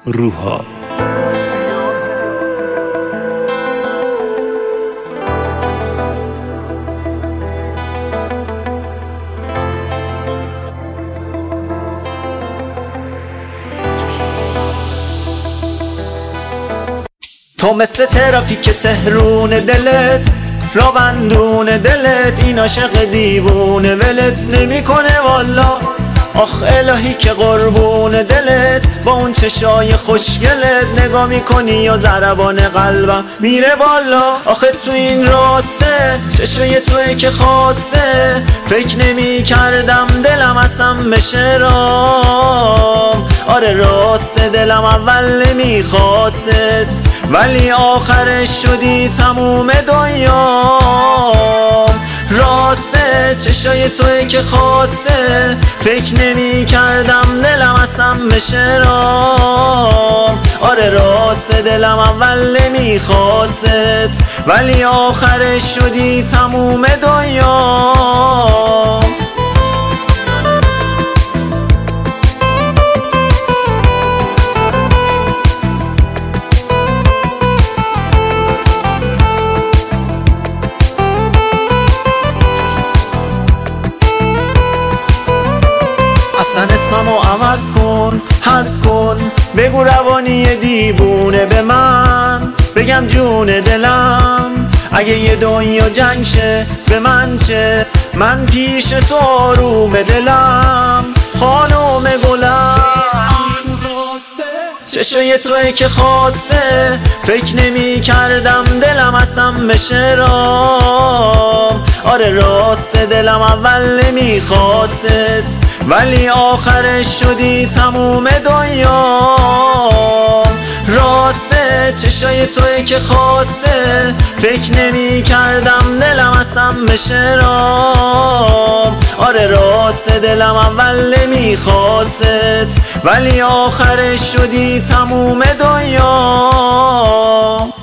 روحا. تو مثل ترافیک تهرون دلت، راوندون دلت، این عاشق دیوونه ولت نمیکنه والا. آخ الهی که قربون دلت، با اون چشای خوشگلت نگاه میکنی یا ضربان قلبم میره بالا. آخه تو این راسته چشای توی که خواسته، فکر نمی کردم دلم اصلا بشه رام. آره راسته دلم اول نمیخواستت، ولی آخرش شدی تموم دنیام. راسته چشای توی که خواسته، فکر نمی کردم دلم اصلا بشه رام. آره راسته دلم اول نمیخواستت، ولی آخرش شدی تموم دنیام. اصلا اسممو عوض کن، حذف کن، بگو روانی دیوونه به من، بگم جون دلم اگه یه دنیا جنگ شه به من چه؟ من پیش تو آروم دلم، خانم گلم. چشای توی که خواسته، فکر نمی کردم دلم اصلا بشه رام. آره راست دلم اول نمیخواستت، ولی آخرش شدی تموم دنیام. راسته چشای توی که خواسته، فکر نمی کردم دلم اصلا بشه رام. آره راست دلم اول نمیخواستت، ولی آخرش شدی تموم دنیام.